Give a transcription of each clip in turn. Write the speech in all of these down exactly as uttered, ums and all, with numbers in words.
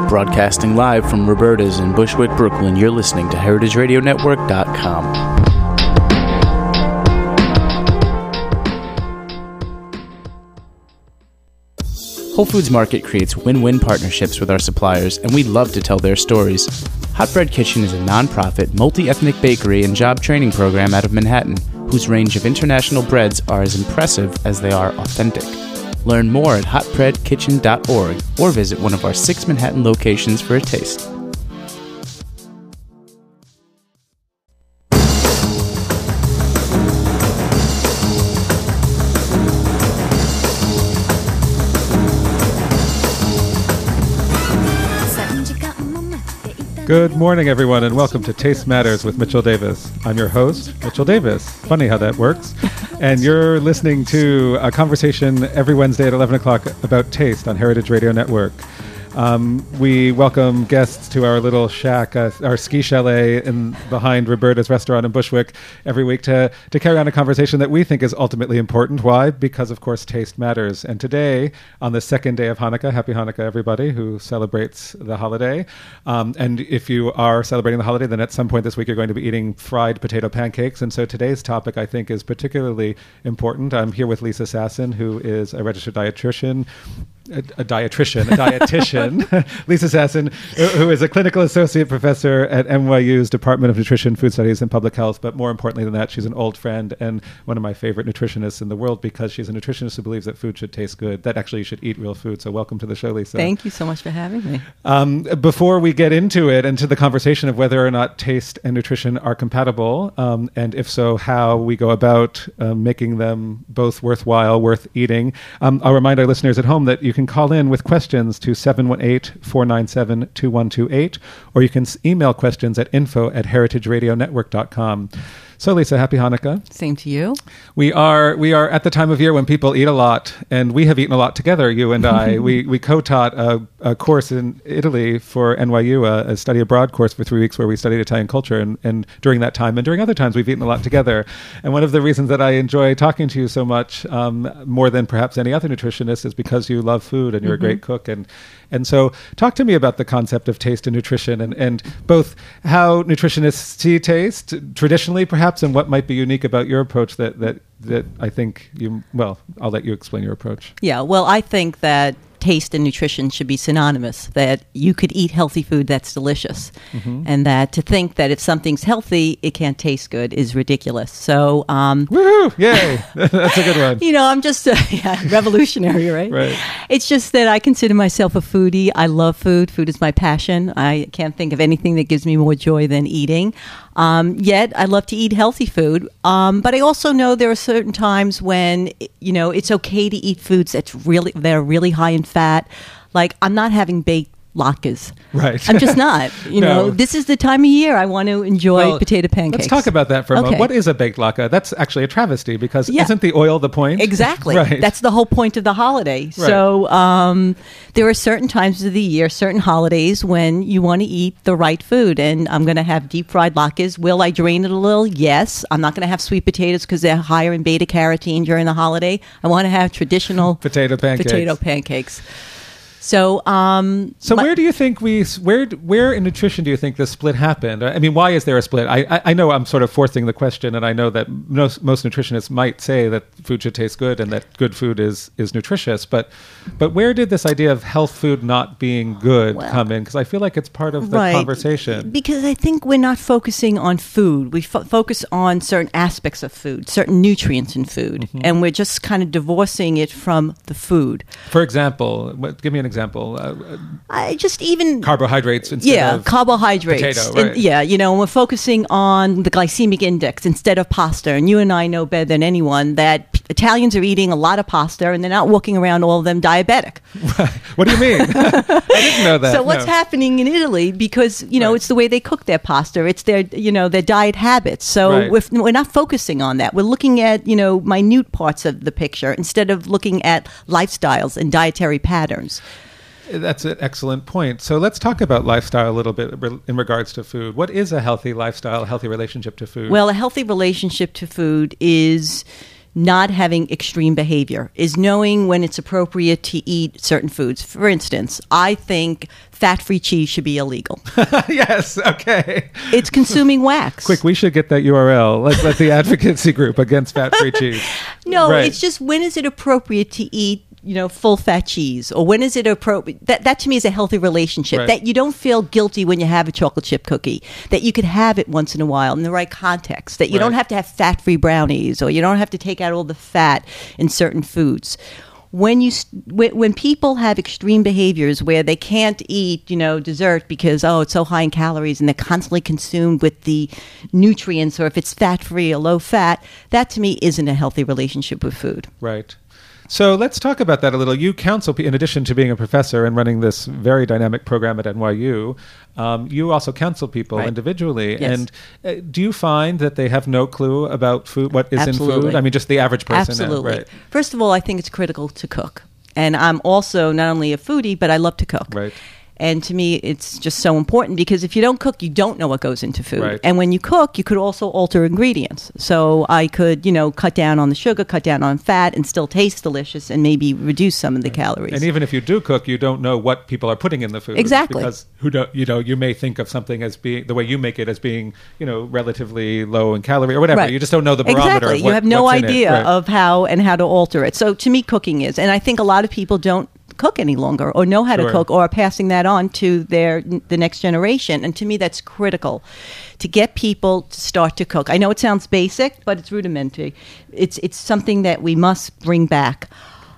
Broadcasting live from Roberta's in Bushwick, Brooklyn, you're listening to heritage radio network dot com. Whole Foods Market creates win-win partnerships with our suppliers, and we love to tell their stories. Hot Bread Kitchen is a non-profit, multi-ethnic bakery and job training program out of Manhattan, whose range of international breads are as impressive as they are authentic. Learn more at hot bread kitchen dot org or visit one of our six Manhattan locations for a taste. Good morning, everyone, and welcome to Taste Matters with Mitchell Davis. I'm your host, Mitchell Davis. Funny how that works. And you're listening to a conversation every Wednesday at eleven o'clock about taste on Heritage Radio Network. Um, we welcome guests to our little shack, uh, our ski chalet in behind Roberta's restaurant in Bushwick every week to, to carry on a conversation that we think is ultimately important. Why? Because, of course, taste matters. And today, on the second day of Hanukkah, happy Hanukkah, everybody who celebrates the holiday. Um, and if you are celebrating the holiday, then at some point this week you're going to be eating fried potato pancakes. And so today's topic, I think, is particularly important. I'm here with Lisa Sasson, who is a registered dietitian. A, a dietitian, a dietitian, Lisa Sasson, who is a clinical associate professor at N Y U's Department of Nutrition, Food Studies, and Public Health. But more importantly than that, she's an old friend and one of my favorite nutritionists in the world because she's a nutritionist who believes that food should taste good, that actually you should eat real food. So welcome to the show, Lisa. Thank you so much for having me. Um, before we get into it and to the conversation of whether or not taste and nutrition are compatible, um, and if so, how we go about um, making them both worthwhile, worth eating, um, I'll remind our listeners at home that you can call in with questions to seven one eight, four nine seven, two one two eight, or you can s- email questions at info at heritage radio network dot com. So, Lisa, happy Hanukkah. Same to you. We are we are at the time of year when people eat a lot, and we have eaten a lot together, you and I. we we co-taught a, a course in Italy for N Y U, a, a study abroad course for three weeks where we studied Italian culture, and, and during that time and during other times we've eaten a lot together. And one of the reasons that I enjoy talking to you so much, um, more than perhaps any other nutritionist, is because you love food and you're mm-hmm. a great cook. And And so talk to me about the concept of taste and nutrition and, and both how nutritionists see taste traditionally, perhaps, and what might be unique about your approach that, that, that I think you, well, I'll let you explain your approach. Yeah, well, I think that taste and nutrition should be synonymous, that you could eat healthy food that's delicious, mm-hmm. and that to think that if something's healthy, it can't taste good is ridiculous. So, um, woohoo! Yay! That's a good one. You know, I'm just uh, yeah, revolutionary, right? Right. It's just that I consider myself a foodie. I love food. Food is my passion. I can't think of anything that gives me more joy than eating. Um, yet I love to eat healthy food. Um, but I also know there are certain times when, you know, it's okay to eat foods that's really, that are really high in fat. Like, I'm not having baked latkes. Right. I'm just not. You No. know, this is the time of year I want to enjoy Well, potato pancakes. Let's talk about that for a Okay. moment. What is a baked latke? That's actually a travesty because Yeah. isn't the oil the point? Exactly. Right. That's the whole point of the holiday. So um, there are certain times of the year, certain holidays when you want to eat the right food. And I'm going to have deep fried latkes. Will I drain it a little? Yes. I'm not going to have sweet potatoes because they're higher in beta carotene during the holiday. I want to have traditional Potato pancakes. Potato pancakes. So, um, so my- where do you think we, where, where in nutrition do you think this split happened? I mean, why is there a split? I, I, I know I'm sort of forcing the question, and I know that most, most nutritionists might say that food should taste good and that good food is, is nutritious, but, but where did this idea of health food not being good Well, come in? Because I feel like it's part of the right. conversation. Because I think we're not focusing on food. We fo- focus on certain aspects of food, certain nutrients in food, mm-hmm. and we're just kind of divorcing it from the food. For example, what, give me an example. Uh, I just even carbohydrates instead yeah, of carbohydrates. potato, right? And, yeah, you know, and we're focusing on the glycemic index instead of pasta. And you and I know better than anyone that p- Italians are eating a lot of pasta and they're not walking around, all of them, diabetic. What do you mean? I didn't know that. So what's no. happening in Italy? Because, you know, Right. it's the way they cook their pasta. It's their, you know, their diet habits. So Right. we're, we're not focusing on that. We're looking at, you know, minute parts of the picture instead of looking at lifestyles and dietary patterns. That's an excellent point. So let's talk about lifestyle a little bit in regards to food. What is a healthy lifestyle, a healthy relationship to food? Well, a healthy relationship to food is not having extreme behavior, is knowing when it's appropriate to eat certain foods. For instance, I think fat-free cheese should be illegal. Yes, okay. It's consuming wax. Quick, we should get that U R L. Let's let the advocacy group against fat-free cheese. No, Right. it's just when is it appropriate to eat, you know, full fat cheese, or when is it appropriate? That that to me is a healthy relationship. Right. That you don't feel guilty when you have a chocolate chip cookie. That you could have it once in a while in the right context. That you Right. don't have to have fat-free brownies, or you don't have to take out all the fat in certain foods. When you when, when people have extreme behaviors where they can't eat, you know, dessert because oh it's so high in calories, and they're constantly consumed with the nutrients, or if it's fat-free or low fat, that to me isn't a healthy relationship with food. Right. So let's talk about that a little. You counsel, in addition to being a professor and running this very dynamic program at N Y U, um, you also counsel people Right. individually. Yes. And uh, do you find that they have no clue about food, what is in Absolutely. food? I mean, just the average person. now, Absolutely. right? First of all, I think it's critical to cook. And I'm also not only a foodie, but I love to cook. Right. And to me, it's just so important because if you don't cook, you don't know what goes into food. Right. And when you cook, you could also alter ingredients. So I could, you know, cut down on the sugar, cut down on fat, and still taste delicious, and maybe reduce some of the calories. And even if you do cook, you don't know what people are putting in the food. Exactly. Because who don't, you know, you may think of something as being the way you make it as being, you know, relatively low in calorie or whatever. Right. You just don't know the barometer. Exactly. Of what, you have no what's in it. idea Right. of how and how to alter it. So to me, cooking is, and I think a lot of people don't cook any longer or know how Sure. to cook or are passing that on to their the next generation, and to me that's critical to get people to start to cook. I know it sounds basic, but it's rudimentary. It's it's something that we must bring back.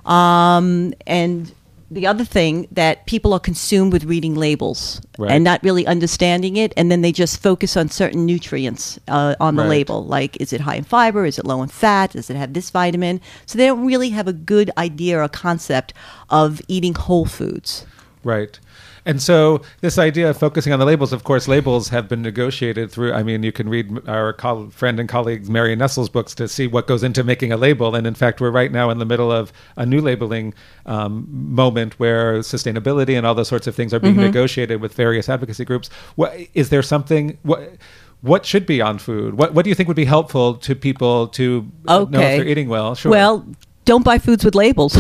Um, and the other thing that people are consumed with reading labels Right. and not really understanding it, and then they just focus on certain nutrients uh, on the Right. label, like is it high in fiber, is it low in fat, does it have this vitamin? So they don't really have a good idea or concept of eating whole foods. Right. And so this idea of focusing on the labels, of course, labels have been negotiated through, I mean, you can read our coll- friend and colleague Marion Nestle's books to see what goes into making a label. And in fact, we're right now in the middle of a new labeling um, moment where sustainability and all those sorts of things are being Mm-hmm. negotiated with various advocacy groups. What, is there something... What, What should be on food? What What do you think would be helpful to people to know if Okay. they're eating well? Sure. Well, don't buy foods with labels.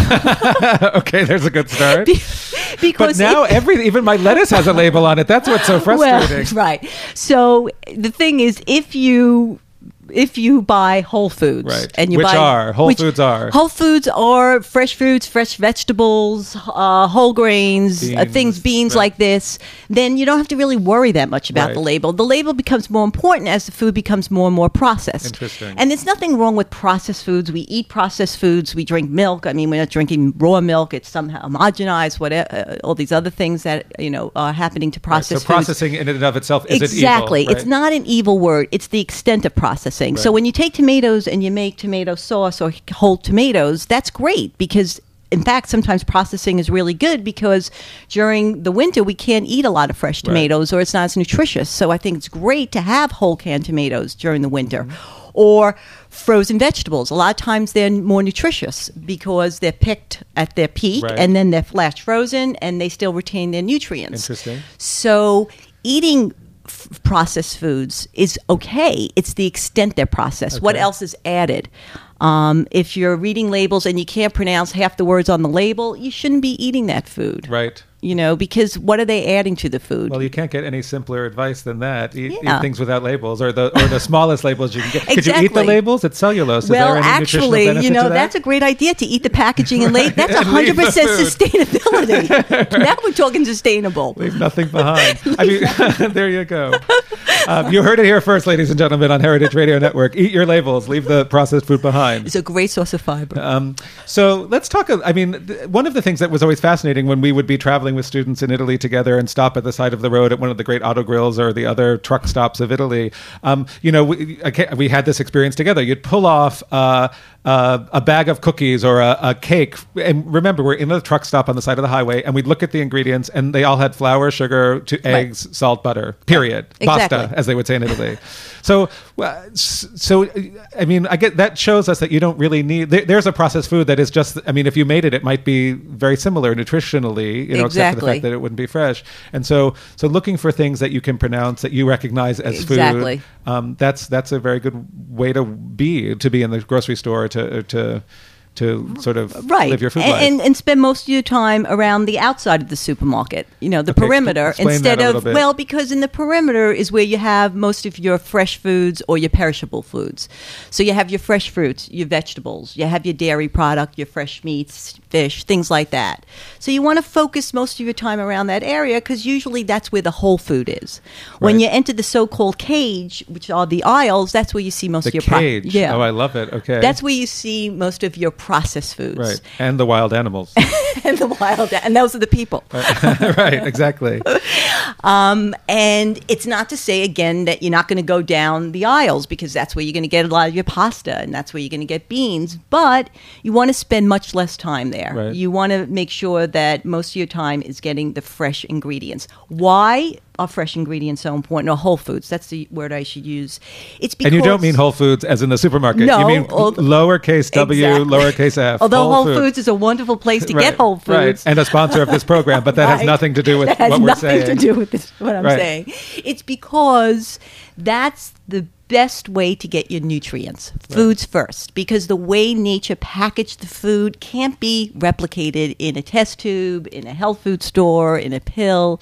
Okay, there's a good start. because But now it- every even my lettuce has a label on it. That's what's so frustrating. Well, right. So the thing is, if you if you buy Whole Foods, Right. and you Which buy are? Whole Foods are? Whole Foods are fresh fruits, fresh vegetables, uh, whole grains, uh, Beans, things, beans right. like this. Then you don't have to really worry that much about Right. the label. The label becomes more important as the food becomes more and more processed. Interesting. And there's nothing wrong with processed foods. We eat processed foods. We drink milk. I mean, we're not drinking raw milk. It's somehow homogenized. Whatever, uh, all these other things that you know are happening to Right, processed so foods. processing in and of itself isn't Exactly. evil. It's not an evil word. It's the extent of processing. So Right. when you take tomatoes and you make tomato sauce or whole tomatoes, that's great because in fact, sometimes processing is really good because during the winter we can't eat a lot of fresh tomatoes or it's not as nutritious. So I think it's great to have whole canned tomatoes during the winter. Mm-hmm. Or frozen vegetables. A lot of times they're more nutritious because they're picked at their peak Right. and then they're flash frozen and they still retain their nutrients. Interesting. So eating f- processed foods is okay. It's the extent they're processed. What Okay. else is added? Um, if you're reading labels and you can't pronounce half the words on the label, you shouldn't be eating that food. Right. You know, because what are they adding to the food? Well, you can't get any simpler advice than that. Eat, Yeah. eat things without labels, or the or the smallest labels you can get. Could you eat the Exactly. labels? It's cellulose. Is well, there any nutritional actually, benefit you to know, that? that's a great idea to eat the packaging and label. That's And one leave hundred the percent food. sustainability. Now we're talking sustainable. Leave nothing behind. I mean, there you go. Um, you heard it here first, ladies and gentlemen, on Heritage Radio Network. Eat your labels. Leave the processed food behind. It's a great source of fiber. Um, so let's talk. I mean, th- one of the things that was always fascinating when we would be traveling with students in Italy together and stop at the side of the road at one of the great auto grills or the other truck stops of Italy, um, you know, we, I ca- we had this experience together. You'd pull off uh, uh, a bag of cookies or a, a cake. And remember, we're in the truck stop on the side of the highway and we'd look at the ingredients and they all had flour, sugar, to eggs, salt, butter, period. Exactly. Basta, as they would say in Italy. So, uh, s- so I mean, I get that shows us that you don't really need. There, there's a processed food that is just. I mean, if you made it, it might be very similar nutritionally, you know, except for the Exactly. fact that it wouldn't be fresh. And so, so looking for things that you can pronounce that you recognize as Exactly. food. Um, that's that's a very good way to be to be in the grocery store to or to to sort of right. live your food and, life. And, and spend most of your time around the outside of the supermarket, you know, the Okay, perimeter, explain instead that a of, little bit. well, because in the perimeter is where you have most of your fresh foods or your perishable foods. So you have your fresh fruits, your vegetables, you have your dairy product, your fresh meats, fish, things like that. So you want to focus most of your time around that area because usually that's where the whole food is. When Right. you enter the so-called cage, which are the aisles, that's where you see most The of your pro- cage. yeah. Oh, I love it. Okay. That's where you see most of your processed foods. right. And the wild animals. And the wild, and those are the people. Right, exactly. Um, and it's not to say, again, that you're not going to go down the aisles because that's where you're going to get a lot of your pasta and that's where you're going to get beans. But you want to spend much less time there. Right. You want to make sure that most of your time is getting the fresh ingredients. Why are fresh ingredients so important? Or Whole Foods, that's the word I should use. It's because And you don't mean Whole Foods as in the supermarket. No, you mean al- lowercase w, Exactly. lowercase f. Although Whole, Foods. Foods is a wonderful place to Right, get Whole Foods. Right, and a sponsor of this program, but that has Right. nothing to do with that has what we're nothing saying. to do with this, what I'm Right. saying. It's because that's the best way to get your nutrients. Foods first, because the way nature packaged the food can't be replicated in a test tube, in a health food store, in a pill.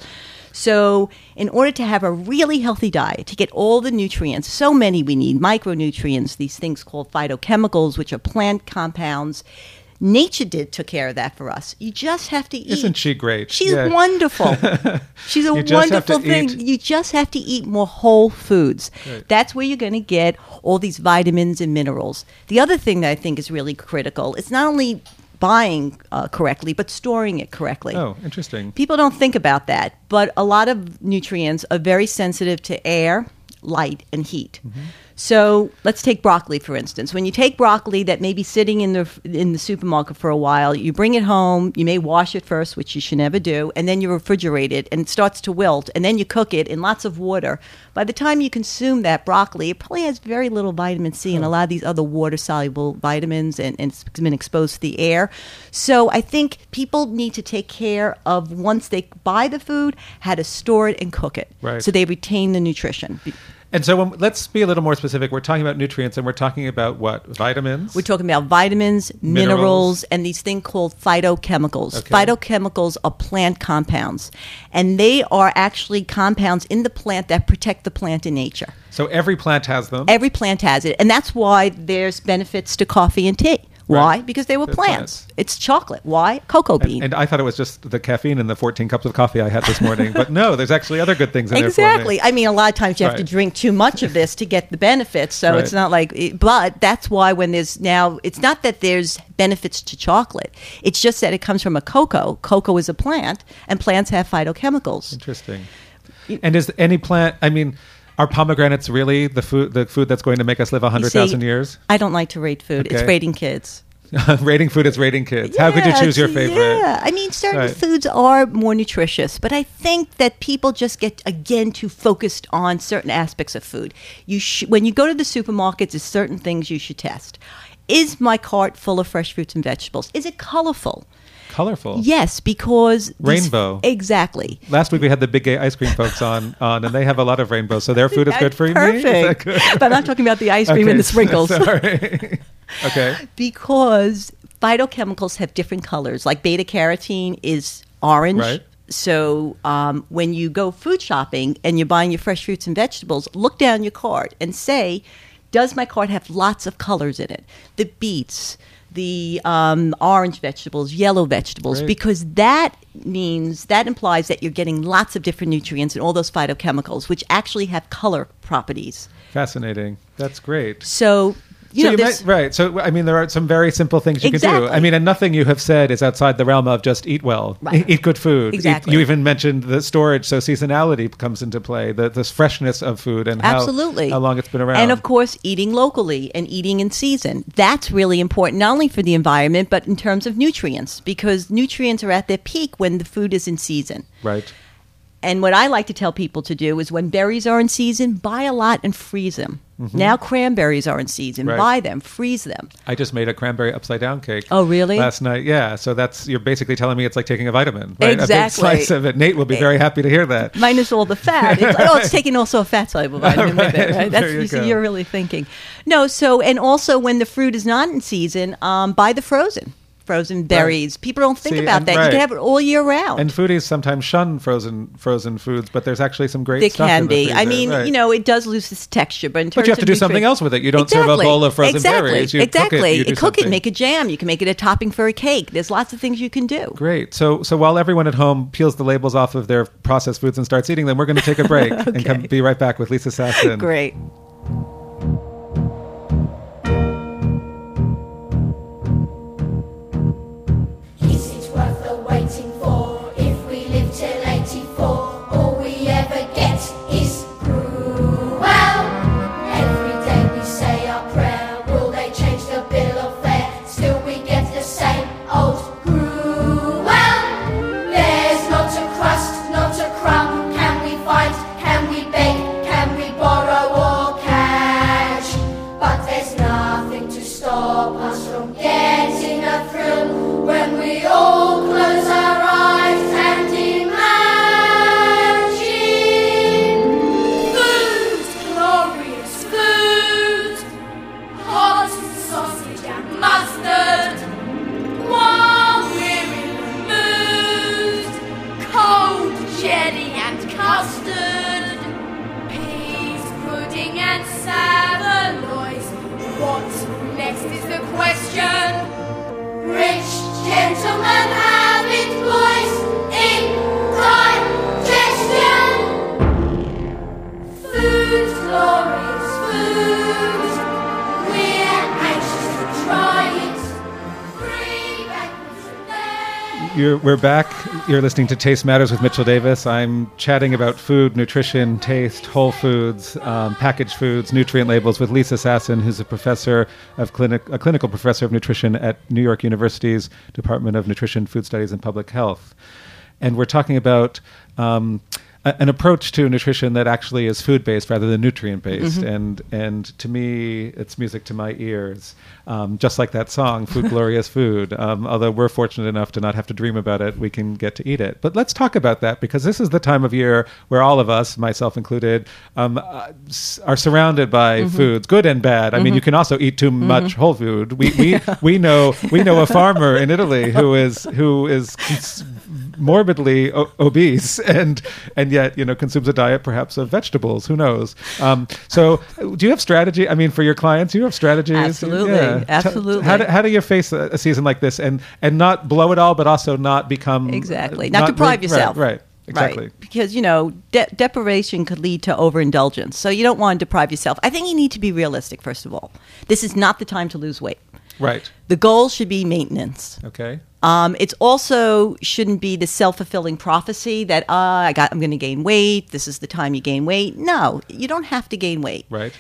So in order to have a really healthy diet, to get all the nutrients, so many we need, micronutrients, these things called phytochemicals, which are plant compounds, nature did took care of that for us. You just have to eat. Isn't she great? She's Yeah. wonderful. She's a You just have to wonderful thing. eat- You just have to eat more whole foods. Right. That's where you're going to get all these vitamins and minerals. The other thing that I think is really critical, it's not only buying uh, correctly, but storing it correctly. Oh, interesting. People don't think about that, but a lot of nutrients are very sensitive to air, light, and heat. Mm-hmm. So let's take broccoli, for instance. When you take broccoli that may be sitting in the in the supermarket for a while, you bring it home, you may wash it first, which you should never do, and then you refrigerate it, and it starts to wilt, and then you cook it in lots of water. By the time you consume that broccoli, it probably has very little vitamin C and a lot of these other water-soluble vitamins, and, and it's been exposed to the air. So I think people need to take care of, once they buy the food, how to store it and cook it, Right. so they retain the nutrition. And so when, let's be a little more specific. We're talking about nutrients, and we're talking about what? Vitamins? We're talking about vitamins, minerals, Minerals. and these things called phytochemicals. Okay. Phytochemicals are plant compounds, and they are actually compounds in the plant that protect the plant in nature. So every plant has them. Every plant has it, and that's why there's benefits to coffee and tea. Why? Right. Because they were They're plants. plants. It's chocolate. Why? Cocoa bean. And I thought it was just the caffeine in the fourteen cups of coffee I had this morning. But no, there's actually other good things in there for Exactly. me. I mean, a lot of times you have to Right. drink too much of this to get the benefits. So Right. it's not like, but that's why when there's now, it's not that there's benefits to chocolate. It's just that it comes from a cocoa. Cocoa is a plant, and plants have phytochemicals. Interesting. And is any plant, I mean, are pomegranates really the food the food that's going to make us live one hundred thousand see, years? I don't like to rate food. It's Okay. rating kids. Rating food is rating kids. How could you choose your Yes, favorite? Yeah, I mean, certain Right. foods are more nutritious, but I think that people just get again too focused on certain aspects of food. You sh- when you go to the supermarkets, there's certain things you should test. Is my cart full of fresh fruits and vegetables? Is it colorful? Colorful. Yes, because these- Rainbow. Exactly. Last week we had the Big Gay Ice Cream folks on, on and they have a lot of rainbows, so their food is good for me. Perfect. Is that good? But I'm not talking about the ice cream Okay, and the sprinkles. Sorry. Okay. Because phytochemicals have different colors. Like beta carotene is orange. Right. So um, when you go food shopping and you're buying your fresh fruits and vegetables, look down your cart and say, does my cart have lots of colors in it? The beets, the um, orange vegetables, yellow vegetables, Great. because that means, that implies that you're getting lots of different nutrients and all those phytochemicals, which actually have color properties. Fascinating. That's great. So, you so know, you there's- might, right. So, I mean, there are some very simple things you can do. Exactly. I mean, and nothing you have said is outside the realm of just eat well, Right. eat good food. Eat- Exactly. you even mentioned the storage, so seasonality comes into play, the, the freshness of food and how, Absolutely. how long it's been around. And of course, eating locally and eating in season. That's really important, not only for the environment, but in terms of nutrients, because nutrients are at their peak when the food is in season. Right. And what I like to tell people to do is when berries are in season, buy a lot and freeze them. Mm-hmm. Now cranberries are in season. Right. Buy them, freeze them. I just made a cranberry upside down cake. Oh, really? Last night, yeah. So that's you're basically telling me it's like taking a vitamin, right? Exactly. A big slice of it. Nate will be very happy to hear that. Minus all the fat. It's, oh, it's taking also a fat soluble vitamin Right. with it, right? That's There you you see, go. you're really thinking. No, so and also when the fruit is not in season, um, buy the frozen. Frozen berries. People don't think See, about and- that. right. You can have it all year round. And foodies sometimes shun frozen frozen foods, but there's actually some great They stuff can in the be. freezer, I mean, right. you know, it does lose its texture, but in terms But you have to of do something nutrient- else with it. You don't serve a Exactly. bowl of frozen exactly. berries. You exactly. cook it. You do cook it, something. make a jam. You can make it a topping for a cake. There's lots of things you can do. Great. So, so while everyone at home peels the labels off of their processed foods and starts eating them, we're going to take a break and come be right back with Lisa Sasson. Great. Is it worth the waiting for? If we live till eighty-four, all we ever get is Gruel. Every day we say our prayer. Will they change the bill of fare? Still we get the same old Gruel. There's not a crust, not a crumb. Can we fight? Can we beg? Can we borrow or cash? But there's nothing to stop us from getting a thrill when we all close our eyes and imagine food, glorious food, hot sausage and mustard, while we're in the mood, cold jelly and custard, peas, pudding and saveloys. What next is the question? Rich gentlemen have it, boys, indigestion. Food, glorious food. We're anxious to try it. Free breakfast today. You're, we're back. You're listening to Taste Matters with Mitchell Davis. I'm chatting about food, nutrition, taste, whole foods, um, packaged foods, nutrient labels with Lisa Sasson, who's a professor of clinic, a clinical professor of nutrition at New York University's Department of Nutrition, Food Studies, and Public Health. And we're talking about um, a, an approach to nutrition that actually is food-based rather than nutrient-based. And and to me, it's music to my ears. Um, just like that song, Food, Glorious Food. Um, although we're fortunate enough to not have to dream about it, we can get to eat it. But let's talk about that, because this is the time of year where all of us, myself included, um, uh, s- are surrounded by foods, good and bad. I mean, you can also eat too much whole food. We we we know we know a farmer in Italy who is who is cons- morbidly o- obese and and yet you know consumes a diet perhaps of vegetables. Who knows? Um, so, do you have strategy? I mean, for your clients, do you have strategies? Absolutely. Yeah. T- Absolutely. How do, how do you face a, a season like this and and not blow it all, but also not become Exactly. uh, Not deprive right, yourself. Right. right. Exactly. Right. Because, you know, de- deprivation could lead to overindulgence. So you don't want to deprive yourself. I think you need to be realistic, first of all. This is not the time to lose weight. Right. The goal should be maintenance. Okay. Um, it's also shouldn't be the self-fulfilling prophecy that uh, I got, I'm going to gain weight. This is the time you gain weight. No, you don't have to gain weight. Right.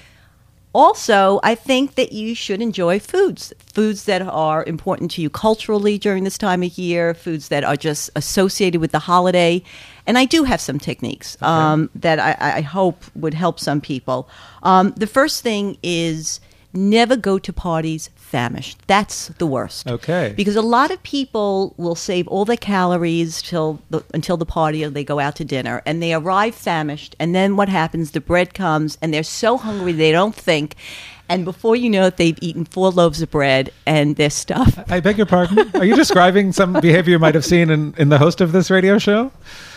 Also, I think that you should enjoy foods, foods that are important to you culturally during this time of year, foods that are just associated with the holiday. And I do have some techniques um, that I, I hope would help some people. Um, the first thing is never go to parties famished. That's the worst. Okay. Because a lot of people will save all their calories till the, until the party or they go out to dinner, and they arrive famished, and then what happens? The bread comes, and they're so hungry they don't think, and before you know it, they've eaten four loaves of bread and their stuff. I beg your pardon? Are you describing some behavior you might have seen in, in the host of this radio show?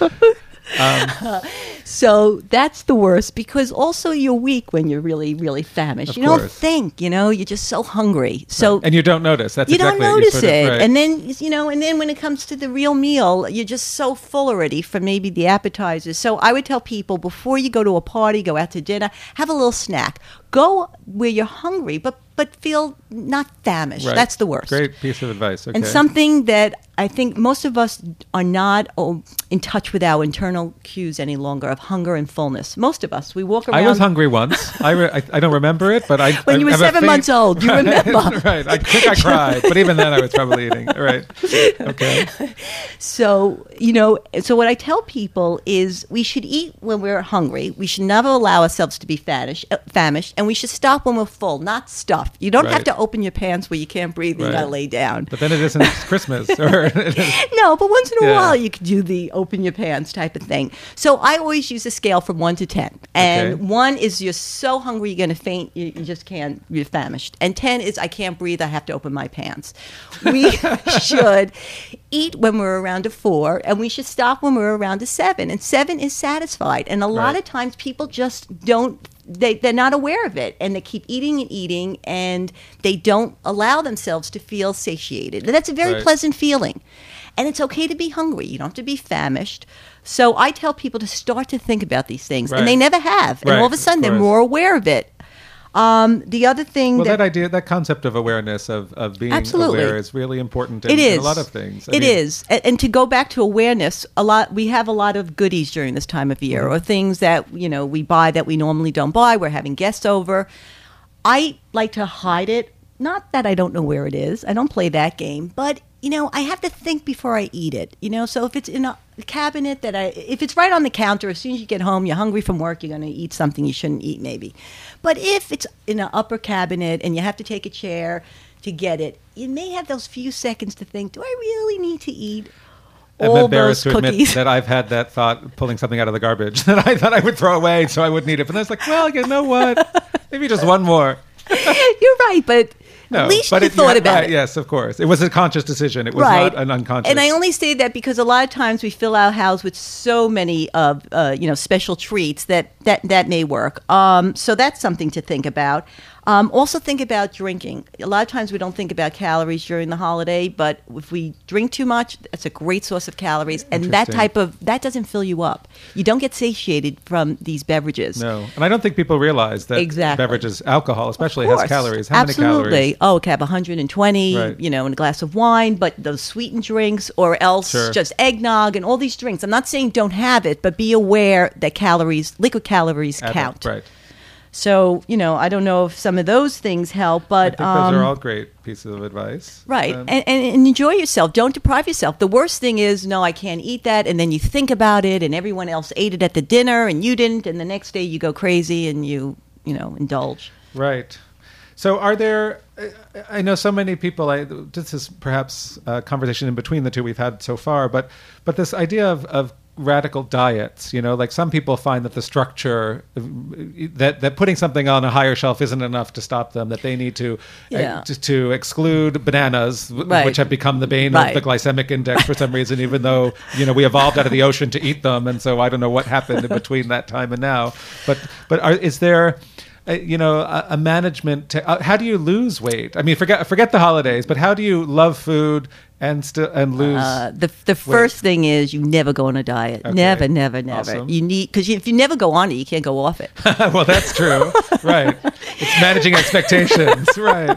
So that's the worst, because also you're weak when you're really, really famished. Of you don't course. think, you know, you're just so hungry. So And you don't notice. That's you exactly don't what you notice sort of- it, right. and then you know, and then when it comes to the real meal, you're just so full already from maybe the appetizers. So I would tell people, before you go to a party, go out to dinner, have a little snack. Go where you're hungry, but but feel not famished. Right. That's the worst. Great piece of advice. Okay. And something that I think most of us are not oh, in touch with our internal cues any longer of hunger and fullness. Most of us, we walk around. I was hungry once. I, re- I I don't remember it, but I when I you were have a seven faint- months old, you remember. Right. I think I cried, but even then I was probably eating. Right. Okay. So, you know, so what I tell people is we should eat when we're hungry. We should never allow ourselves to be famished, uh, famished and we should stop when we're full, not stuff. You don't have Right. to open your pants where you can't breathe and you Right. gotta lay down. But then it isn't Christmas. Or No, but once in a Yeah. while you could do the open your pants type of thing. So I always use a scale from one to ten. And Okay. one is you're so hungry you're going to faint, you, you just can't, you're famished. And ten is I can't breathe, I have to open my pants. We should eat when we're around a four, and we should stop when we're around a seven. And seven is satisfied. And a lot Right. of times people just don't, they, they're not aware of it, and they keep eating and eating, and they don't allow themselves to feel satiated. And that's a very Right. pleasant feeling. And it's okay to be hungry. You don't have to be famished. So I tell people to start to think about these things, Right. and they never have. And Right, all of a of sudden, they're course. more aware of it. Um, the other thing well, that, that idea, that concept of awareness, of, of being Absolutely. aware is really important in, it is in a lot of things. I It mean, is, and, and to go back to awareness, a lot we have a lot of goodies during this time of year, Mm-hmm. or things that you know we buy that we normally don't buy. We're having guests over. I like to hide it. Not that I don't know where it is. I don't play that game, but you know, I have to think before I eat it. You know, so if it's in a cabinet that I, if it's right on the counter, as soon as you get home, you're hungry from work, you're going to eat something you shouldn't eat, maybe. But if it's in an upper cabinet and you have to take a chair to get it, you may have those few seconds to think, do I really need to eat I'm all embarrassed those to admit cookies? that I've had that thought pulling something out of the garbage that I thought I would throw away so I wouldn't eat it. But then I was like, well, you know what? Maybe just one more. You're right, but No, at least but you it- thought yeah, about right, it. Yes, of course. It was a conscious decision. It was Right. not an unconscious. And I only say that because a lot of times we fill our house with so many of uh, you know special treats that that that may work. Um, so that's something to think about. Um, also think about drinking. A lot of times we don't think about calories during the holiday, but if we drink too much, that's a great source of calories. And that Interesting. type of that doesn't fill you up. You don't get satiated from these beverages. No, and I don't think people realize that Exactly. beverages, alcohol especially, Of has course. calories. How Absolutely. many calories? Oh, it can have one hundred twenty, Right. you know, in a glass of wine, but those sweetened drinks or else Sure. just eggnog and all these drinks. I'm not saying don't have it, but be aware that calories, liquid calories Add up, count. Right. So, you know, I don't know if some of those things help, I but think those are um, all great pieces of advice. right. Um, and, and, and enjoy yourself. Don't deprive yourself. The worst thing is, no, I can't eat that. And then you think about it and everyone else ate it at the dinner and you didn't. And the next day you go crazy and you, you know, indulge. Right. So, are there? I- I know so many people. I, this is perhaps a conversation in between the two we've had so far, but but this idea of, of radical diets. You know, like some people find that the structure that that putting something on a higher shelf isn't enough to stop them. That they need to Yeah. uh, to, to exclude bananas, w- Right. which have become the bane Right. of the glycemic index for some reason. Even though you know we evolved out of the ocean to eat them, and so I don't know what happened in between that time and now. But but are, is there? Uh, you know, a, a management. Te- uh, how do you lose weight? I mean, forget forget the holidays, but how do you love food and still and lose? Uh, the the first thing is you never go on a diet. Okay. Never, never, never. Awesome. You need because if you never go on it, you can't go off it. Well, that's true, right? It's managing expectations, right?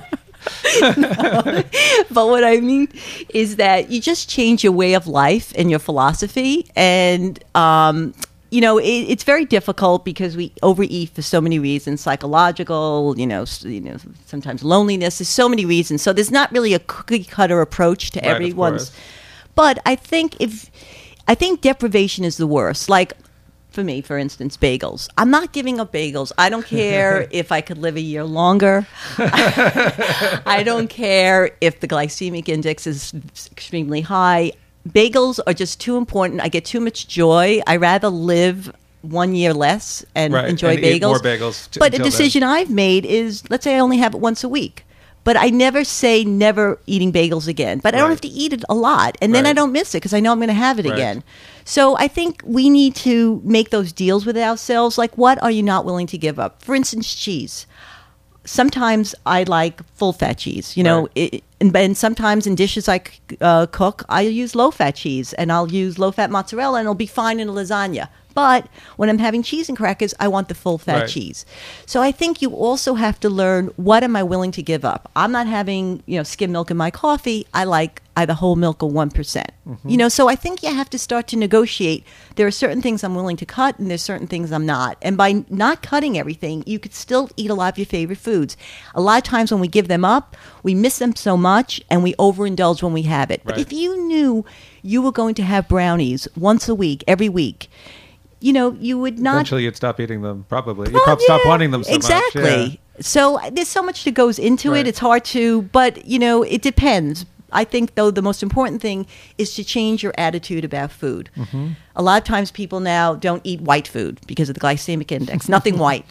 But what I mean is that you just change your way of life and your philosophy, and um, you know it, it's very difficult because we overeat for so many reasons, psychological, you know, s- you know, sometimes loneliness. There's so many reasons. So there's not really a cookie cutter approach to Right, of everyone's. course. But I think if I think deprivation is the worst. Like for me, for instance, bagels. I'm not giving up bagels. I don't care if I could live a year longer. I don't care if the glycemic index is extremely high. Bagels are just too important. I get too much joy. I rather live one year less and Right, enjoy and bagels. eat more bagels t- but the until then. decision I've made is, let's say I only have it once a week. But I never say never eating bagels again. But I don't Right. have to eat it a lot. And then I Right. don't miss it because I know I'm going to have it Right. again. So I think we need to make those deals with ourselves. Like, what are you not willing to give up? For instance, cheese. Sometimes I like full fat cheese, you know, Right. it, and, and sometimes in dishes I c- uh, cook, I use low fat cheese and I'll use low fat mozzarella and it'll be fine in a lasagna. But when I'm having cheese and crackers, I want the full fat Right. cheese. So I think you also have to learn, what am I willing to give up? I'm not having, you know, skim milk in my coffee. I like either whole milk or one percent. Mm-hmm. You know, so I think you have to start to negotiate. There are certain things I'm willing to cut, and there's certain things I'm not. And by not cutting everything, you could still eat a lot of your favorite foods. A lot of times when we give them up, we miss them so much, and we overindulge when we have it. But Right. if you knew you were going to have brownies once a week, every week, you know, you would not. Eventually, you'd stop eating them. Probably, Well, you'd probably stop yeah, wanting them so exactly. much. Yeah. So uh, there's so much that goes into Right. it. It's hard to, but you know, it depends. I think, though, the most important thing is to change your attitude about food. Mm-hmm. A lot of times people now don't eat white food because of the glycemic index. Nothing white.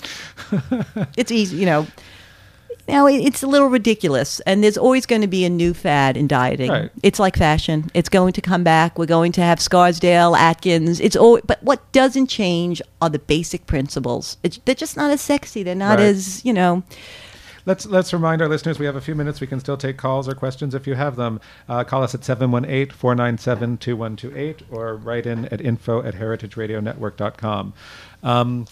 It's easy, you know. Now, it- it's a little ridiculous, and there's always going to be a new fad in dieting. Right. It's like fashion. It's going to come back. We're going to have Scarsdale, Atkins. It's all, but what doesn't change are the basic principles. It's, they're just not as sexy. They're not Right. as, you know. Let's let's remind our listeners we have a few minutes. We can still take calls or questions if you have them. Uh, call us at seven one eight, four nine seven, two one two eight or write in at info at heritage radio network dot com. Um,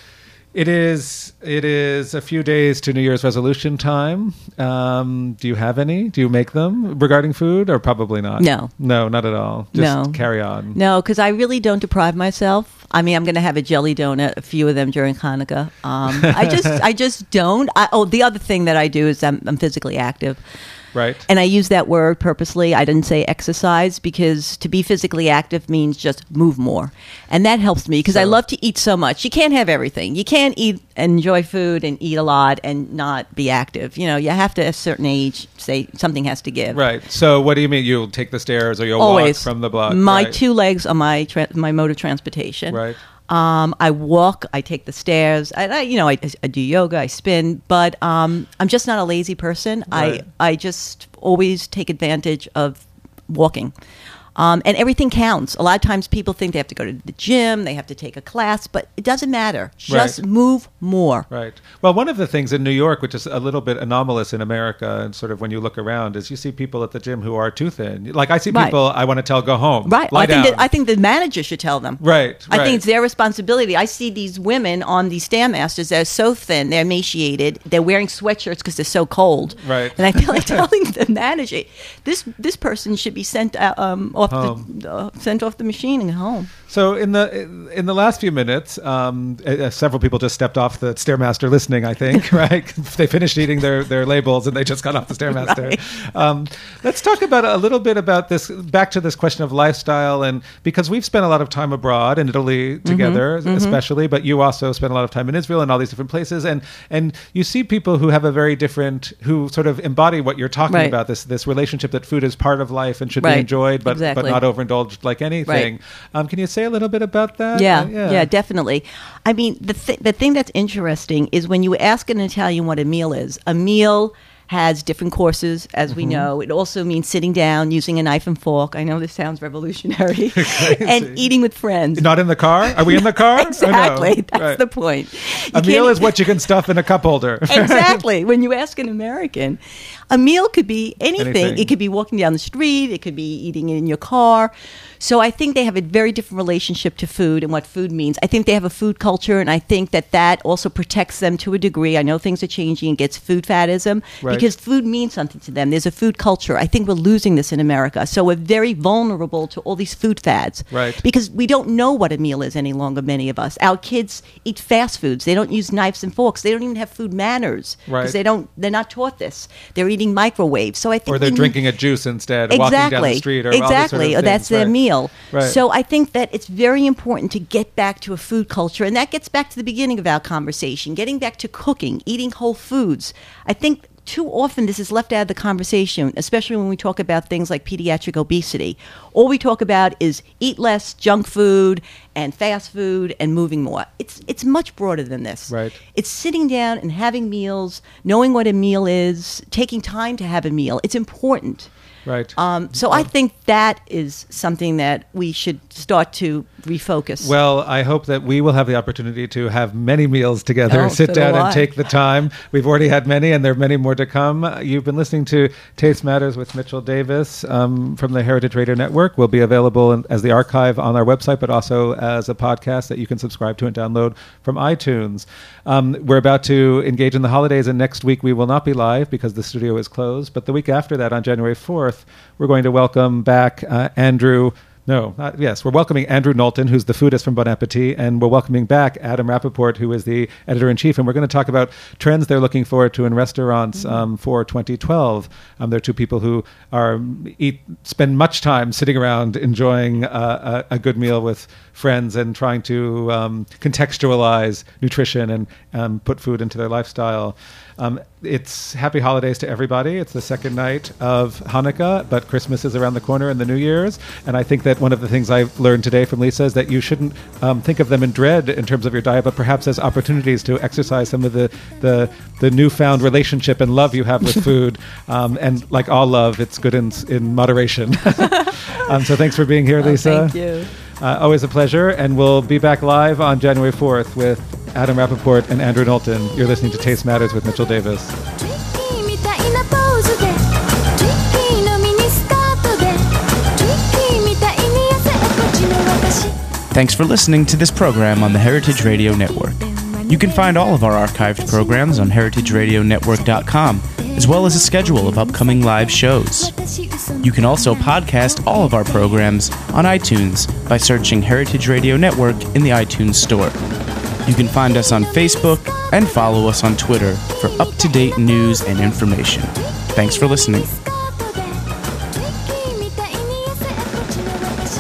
it is it is a few days to New Year's resolution time. Um, do you have any? Do you make them regarding food, or probably not? No. No, not at all. Just No. carry on. No, because I really don't deprive myself. I mean, I'm going to have a jelly donut, a few of them during Hanukkah. Um, I just, I just don't. I, oh, the other thing that I do is I'm, I'm physically active. Right. And I use that word purposely. I didn't say exercise, because to be physically active means just move more. And that helps me, because I So- love to eat so much. You can't have everything. You can't eat and enjoy food and eat a lot and not be active. You know, you have to, at a certain age, say something has to give. Right. So what do you mean? You'll take the stairs or you'll Always. walk from the block? My right. two legs are my tra- my mode of transportation. Right. Um, I walk. I take the stairs. I, I you know, I, I do yoga. I spin. But um, I'm just not a lazy person. Right. I I just always take advantage of walking. Um, and everything counts. A lot of times people think they have to go to the gym, they have to take a class, but it doesn't matter. Just Right. move more. Right. Well, one of the things in New York, which is a little bit anomalous in America, and sort of when you look around, is you see people at the gym who are too thin. Like I see Right. people I want to tell go home. Right. Lie I think down. that I think the manager should tell them. Right. I right. think it's their responsibility. I see these women on these Stairmasters that are so thin, they're emaciated, they're wearing sweatshirts because they're so cold. Right. And I feel like telling the manager, this this person should be sent out, um, off Home. the uh, sent off the machine and home. So in the in the last few minutes, um, uh, several people just stepped off the Stairmaster listening, I think, right? They finished eating their, their labels and they just got off the Stairmaster. Right. Um, let's talk about a little bit about this, back to this question of lifestyle. And because we've spent a lot of time abroad in Italy together, especially, but you also spent a lot of time in Israel and all these different places. And, and you see people who have a very different, who sort of embody what you're talking Right. about, this, this relationship that food is part of life and should be Right. enjoyed, but, Exactly. but not overindulged like anything. Right. Um, can you say a little bit about that? Yeah, Uh, yeah, definitely. I mean, the th- the thing that's interesting is when you ask an Italian what a meal is. A meal has different courses, as Mm-hmm. we know. It also means sitting down, using a knife and fork. I know this sounds revolutionary. And eating with friends. Not in the car? Are we in the car? Exactly. Oh, no. That's Right. the point. A You meal can't- is what you can stuff in a cup holder. Exactly. When you ask an American, a meal could be anything. Anything. It could be walking down the street. It could be eating it in your car. So I think they have a very different relationship to food and what food means. I think they have a food culture, and I think that that also protects them to a degree. I know things are changing and gets food fatism Right. because food means something to them. There's a food culture. I think we're losing this in America. So we're very vulnerable to all these food fads. Right. Because we don't know what a meal is any longer, many of us. Our kids eat fast foods. They don't use knives and forks. They don't even have food manners. Right. Because they don't, they're not taught this. They're eating microwaves. So I think Or they're we- drinking a juice instead, exactly, walking down the street, or all these exactly, sort of or that's things. their Right. meal. Right. So I think that it's very important to get back to a food culture, and that gets back to the beginning of our conversation, getting back to cooking, eating whole foods. I think too often this is left out of the conversation, especially when we talk about things like pediatric obesity. All we talk about is eat less junk food and fast food and moving more. It's it's much broader than this. Right. It's sitting down and having meals, knowing what a meal is, taking time to have a meal. It's important. Right. Um, so I think that is something that we should start to refocus. Well, I hope that we will have the opportunity to have many meals together, Oh, sit so do down and I. take the time. We've already had many, and there are many more to come. Uh, You've been listening to Taste Matters with Mitchell Davis um, from the Heritage Radio Network. Will be available in, as the archive on our website, but also as a podcast that you can subscribe to and download from iTunes. Um, we're about to engage in the holidays, and next week we will not be live because the studio is closed. But the week after that, on January fourth, we're going to welcome back uh, Andrew... No, not, yes, we're welcoming Andrew Knowlton, who's the foodist from Bon Appetit, and we're welcoming back Adam Rappaport, who is the editor-in-chief, and we're going to talk about trends they're looking forward to in restaurants um, for twenty twelve. Um, they're two people who are eat spend much time sitting around enjoying uh, a, a good meal with friends and trying to um, contextualize nutrition and um, put food into their lifestyle. Um, it's happy holidays to everybody. It's the second night of Hanukkah, but Christmas is around the corner and the New Year's. And I think that one of the things I've learned today from Lisa is that you shouldn't um, think of them in dread in terms of your diet, but perhaps as opportunities to exercise some of the, the, the newfound relationship and love you have with food. Um, and like all love, it's good in, in moderation. um, so thanks for being here, Lisa. Oh, thank you. Uh, always a pleasure. And we'll be back live on January fourth with Adam Rappaport and Andrew Knowlton. You're listening to Taste Matters with Mitchell Davis. トリッキーみたいなポーズでトリッキーのミニスカートでトリッキーみたいに痩せ落ちの私 Thanks for listening to this program on the Heritage Radio Network. You can find all of our archived programs on heritage radio network dot com, as well as a schedule of upcoming live shows. You can also podcast all of our programs on iTunes by searching Heritage Radio Network in the iTunes Store. You can find us on Facebook and follow us on Twitter for up-to-date news and information. Thanks for listening. スカートでトリッキーみたいに痩せ落ちの私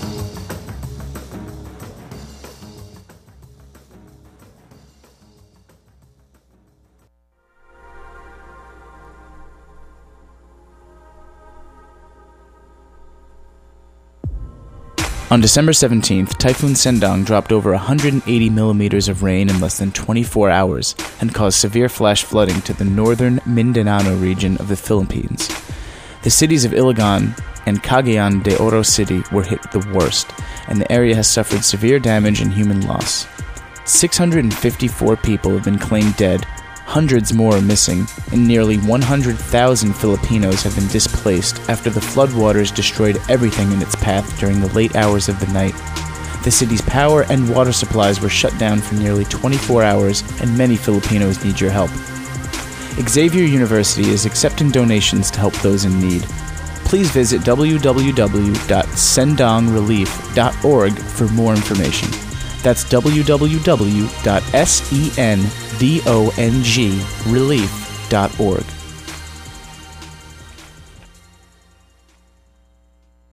On December seventeenth, Typhoon Sendong dropped over one hundred eighty millimeters of rain in less than twenty-four hours and caused severe flash flooding to the northern Mindanao region of the Philippines. The cities of Iligan and Cagayan de Oro City were hit the worst, and the area has suffered severe damage and human loss. six hundred fifty-four people have been claimed dead, hundreds more are missing, and nearly one hundred thousand Filipinos have been displaced after the floodwaters destroyed everything in its path during the late hours of the night. The city's power and water supplies were shut down for nearly twenty-four hours, and many Filipinos need your help. Xavier University is accepting donations to help those in need. Please visit w w w dot sendong relief dot org for more information. That's w w w dot sendong relief dot org.